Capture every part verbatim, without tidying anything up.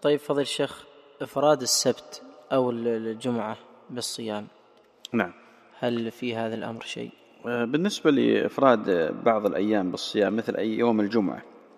طيب فضل الشيخ، إفراد السبت أو الجمعة بالصيام، نعم، هل في هذا الأمر شيء؟ بالنسبة لإفراد بعض الأيام بالصيام مثل أي يوم الجمعة،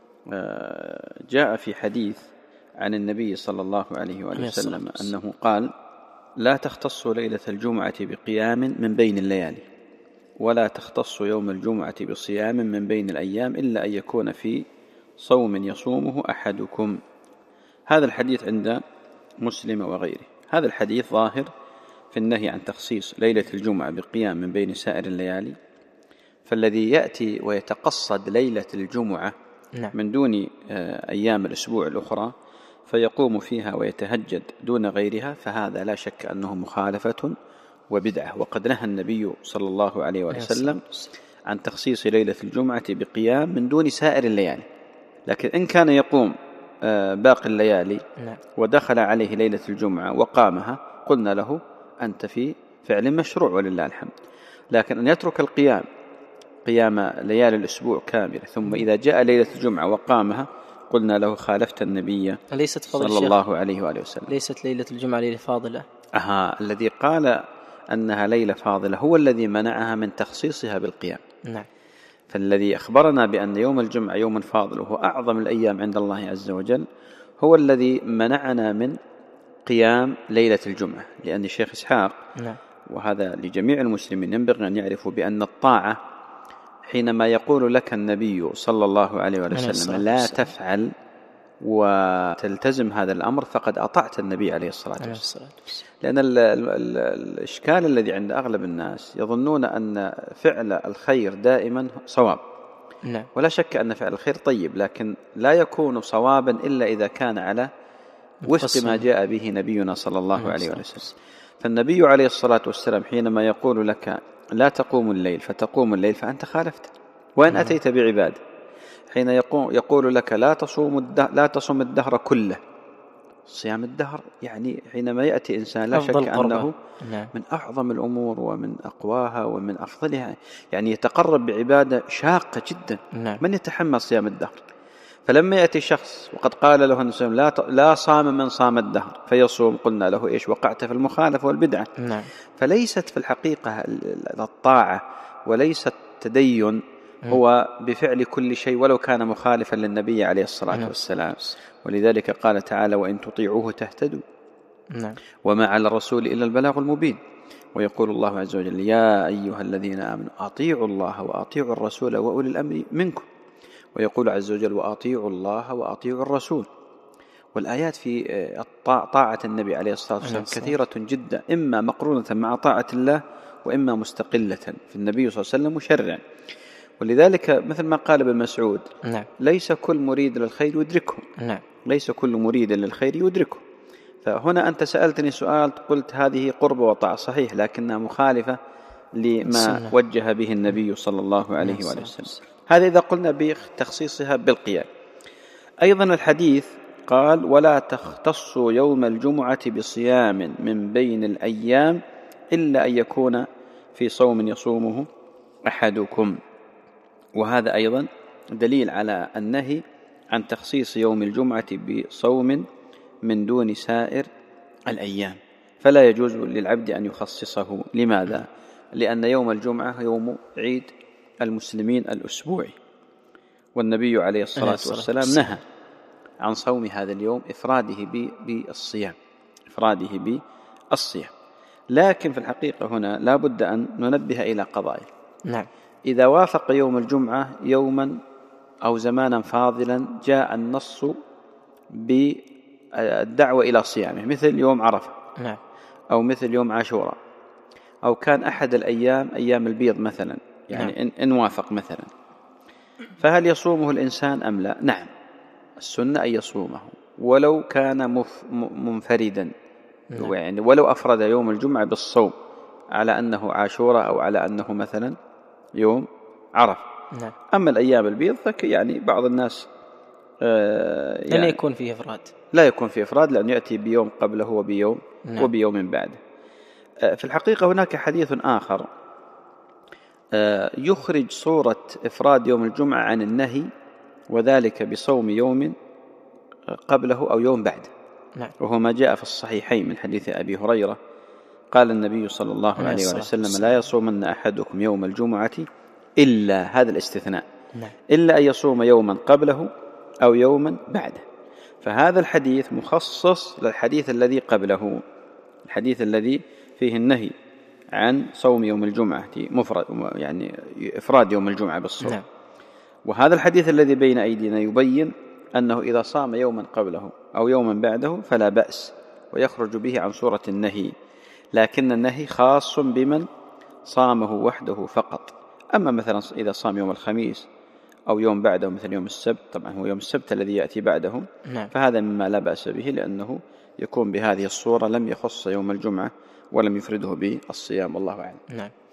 جاء في حديث عن النبي صلى الله عليه وآله وسلم أنه قال: لا تختص ليلة الجمعة بقيام من بين الليالي، ولا تختص يوم الجمعة بصيام من بين الأيام، إلا أن يكون في صوم يصومه أحدكم. هذا الحديث عند مسلم وغيره. هذا الحديث ظاهر في النهي عن تخصيص ليلة الجمعة بقيام من بين سائر الليالي، فالذي يأتي ويتقصد ليلة الجمعة من دون أيام الأسبوع الأخرى فيقوم فيها ويتهجد دون غيرها، فهذا لا شك أنه مخالفة وبدعة. وقد نهى النبي صلى الله عليه وسلم عن تخصيص ليلة الجمعة بقيام من دون سائر الليالي. لكن إن كان يقوم باقي الليالي ودخل عليه ليلة الجمعة وقامها، قلنا له: أنت في فعل مشروع ولله الحمد. لكن أن يترك القيام قيام ليالي الأسبوع كاملة ثم إذا جاء ليلة الجمعة وقامها، قلنا له: خالفت النبي صلى الله عليه وآله وسلم. ليست ليلة الجمعة ليلة فاضلة؟ أها، الذي قال أنها ليلة فاضلة هو الذي منعها من تخصيصها بالقيام. نعم. فالذي أخبرنا بأن يوم الجمعة يوم فاضل وهو أعظم الأيام عند الله عز وجل هو الذي منعنا من قيام ليلة الجمعة. لأن الشيخ إسحاق، نعم، وهذا لجميع المسلمين ينبغي أن يعرفوا بأن الطاعة حينما يقول لك النبي صلى الله عليه وسلم لا تفعل وتلتزم هذا الأمر فقد أطعت النبي عليه الصلاة والسلام. لأن ال ال ال الإشكال الذي عند أغلب الناس يظنون أن فعل الخير دائما صواب. نعم. ولا شك أن فعل الخير طيب، لكن لا يكون صوابا إلا إذا كان على وفق ما جاء به نبينا صلى الله عليه وسلم. فالنبي عليه الصلاة والسلام حينما يقول لك لا تقوم الليل فتقوم الليل فأنت خالفت، وإن أتيت بعبادة. حين يقول لك لا تصوم الدهر, لا تصوم الدهر كله، صيام الدهر يعني حينما يأتي إنسان لا شك أنه من أعظم الأمور ومن أقواها ومن أفضلها، يعني يتقرب بعبادة شاقة جدا. من يتحمل صيام الدهر؟ فلما يأتي شخص وقد قال له النبي لا لا صام من صام الدهر فيصوم، قلنا له إيش؟ وقعت في المخالفة والبدعة. نعم. فليست في الحقيقة الطاعة وليست التدين هو بفعل كل شيء ولو كان مخالفا للنبي عليه الصلاة والسلام. ولذلك قال تعالى: وإن تطيعوه تهتدوا. نعم. وما على الرسول إلا البلاغ المبين. ويقول الله عز وجل: يا أيها الذين آمنوا أطيعوا الله وأطيعوا الرسول وأولي الأمر منكم. ويقول عز وجل: وأطيعوا الله وأطيعوا الرسول. والآيات في طاعة النبي عليه الصلاة والسلام كثيرة جدا، إما مقرونة مع طاعة الله وإما مستقلة في النبي صلى الله عليه وسلم مشرعا. ولذلك مثل ما قال ابن مسعود: نعم. ليس كل مريد للخير يدركه. نعم. ليس كل مريد للخير يدركه. فهنا أنت سألتني سؤال قلت هذه قرب وطاعة، صحيح، لكنها مخالفة لما السنة. وجه به النبي صلى الله عليه وآله وسلم. هذا إذا قلنا بتخصيصها بالقيام. أيضا الحديث قال: ولا تختص يوم الجمعة بصيام من بين الأيام إلا أن يكون في صوم يصومه أحدكم. وهذا أيضا دليل على النهي عن تخصيص يوم الجمعة بصوم من دون سائر الأيام، فلا يجوز للعبد أن يخصصه. لماذا؟ لأن يوم الجمعة يوم عيد المسلمين الأسبوعي، والنبي عليه الصلاة والسلام نهى عن صوم هذا اليوم، إفراده بالصيام إفراده بالصيام. لكن في الحقيقة هنا لا بد أن ننبه إلى قضايا. نعم. إذا وافق يوم الجمعة يوما أو زمانا فاضلا جاء النص بالدعوة إلى صيامه، مثل يوم عرفة، نعم، أو مثل يوم عاشوراء، أو كان أحد الأيام أيام البيض مثلا، يعني نعم. إن وافق مثلا، فهل يصومه الإنسان أم لا؟ نعم، السنة أن يصومه ولو كان مف منفردا، نعم. يعني ولو أفرد يوم الجمعة بالصوم على أنه عاشوراء أو على أنه مثلا يوم عرفة. نعم. أما الأيام البيض فك يعني بعض الناس آه يعني لا يكون فيه إفراد لا يكون فيه إفراد لأنه يأتي بيوم قبله وبيوم نعم. وبيوم بعده. آه في الحقيقة هناك حديث آخر آه يخرج صورة إفراد يوم الجمعة عن النهي، وذلك بصوم يوم قبله أو يوم بعده. نعم. وهو ما جاء في الصحيحين من حديث أبي هريرة قال النبي صلى الله نعم. عليه وسلم لا يصومن أحدكم يوم الجمعة إلا هذا الاستثناء نعم. إلا أن يصوم يوما قبله أو يوما بعده. فهذا الحديث مخصص للحديث الذي قبله، الحديث الذي فيه النهي عن صوم يوم الجمعة مفرد، يعني إفراد يوم الجمعة بالصوم. نعم. وهذا الحديث الذي بين أيدينا يبين أنه إذا صام يوما قبله أو يوما بعده فلا بأس، ويخرج به عن صورة النهي، لكن النهي خاص بمن صامه وحده فقط. أما مثلا إذا صام يوم الخميس أو يوم بعده مثل يوم السبت، طبعا هو يوم السبت الذي يأتي بعده، نعم. فهذا مما لا بأس به، لأنه يكون بهذه الصورة لم يخص يوم الجمعة ولم يفرده بالصيام، والله أعلم. نعم.